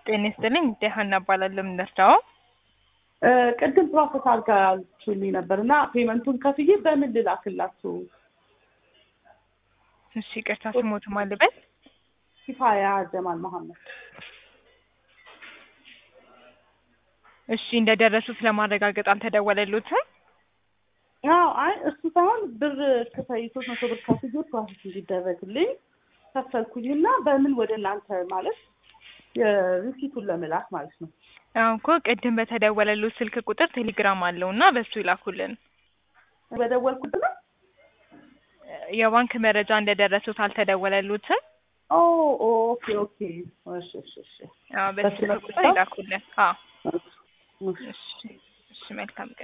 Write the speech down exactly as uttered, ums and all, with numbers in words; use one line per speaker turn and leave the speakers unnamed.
ጤና ይስጥልኝ ደህና ባላለም እንደርታው
ቅድም ፕሮሰስ አድርጋችሁልኝ ነበርና ፔመንቱን ከፍዬ በምን ልላክላችሁ?
እሺ ይቅርታ ስሞት ማልበል
ኪፋያ ጀማል መሐመድ።
እሺ እንደደረሱት ለማረጋገጥ አልተደወለሉትም?
አዎ አይ እሱ ሳይሆን ብር ከፈይ ሶስት መቶ ብር ከፍዬ ፕሮሰስ እንዲደረግልኝ ከፈልኩኝና በምን ወደ እናንተ ማለት የሪሲቱን ለመላክ ማለት ነው።
አዎ እኮ ቅድም በተደወለሉት ስልክ ቁጥር ቴሌግራም አለውና በሱ ይላኩልን።
በደወልኩት ነው
የባንክ መረጃ እንደደረሱት አልተደወለሉትም?
ኦ ኦኬ ኦኬ እሺ እሺ እሺ
አዎ በሱ ቁጥር ይላኩልን። አዎ እሺ እሺ መልካም